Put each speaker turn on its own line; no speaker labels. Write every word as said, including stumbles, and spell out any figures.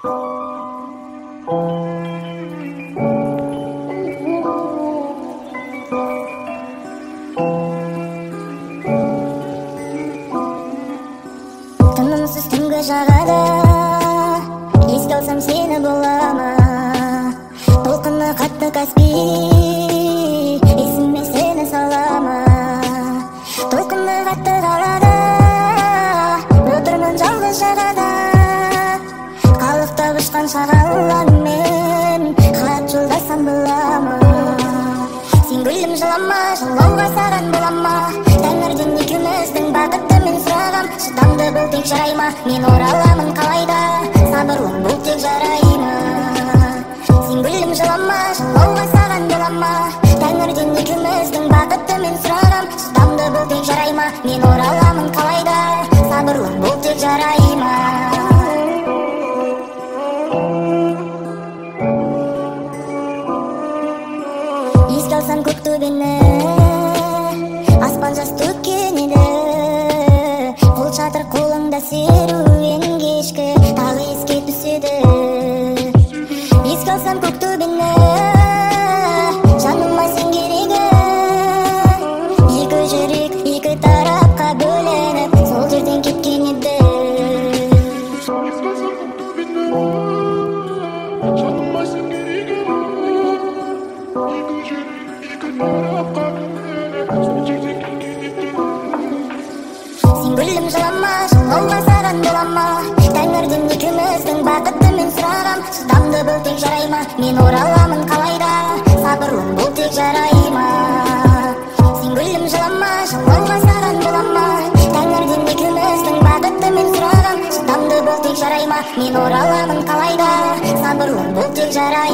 Тынымсыз түнгі жағада еске алсам сені болама, толқыны қатты Каспий, есіме сені салама. Толқыны қатты қалада отырмын жалғыз жағада, қалықтап ұшқан шағалаңмен хат жолдасам болама. Сен гүлім жылама, жылауға саған болама, тәңірден екеуміздің бақытты мен сұрағам. Шыдамды бұл тек жарай ма, мен ораламын қалайда, сабырлым бұл тек жарай ма. Сен гүлім жылама, жылауға саған болама, тәңірден екеуміздің бақытты мен сұрағам. Шыдамды бұл тек жарай ма, мен ораламын қалайда, сабырлым бұл тек жарай ма. Еске алсам көк төбені, аспан жас төккен еді, қол шатыр қолыңда серуен кешкі тағы еске түседі. Еске алсам көк төбені, жаныма сен керегі, екі жүрек екі тарапқа бөленіп сол жерден кеткен еді. Еске алсам көк төбені, жаныма сен керегі, екі жүрек екі тарапқа бөленіп сол жерден кеткен еді. Сен гүлім жылама, жылауға саған болама, тәңірден екеуміздің бақытты мен сұрағам. Шыдамды бұл тек жарай ма, мен ораламын қалайда, сабырлым бұл тек жарай ма. Сен гүлім жылама, жылауға саған болама, тәңірден екеуміздің бақытты мен сұрағам. Шыдамды бұл тек жарай ма, мен ораламын қалайда, сабырлым бұл тек жарай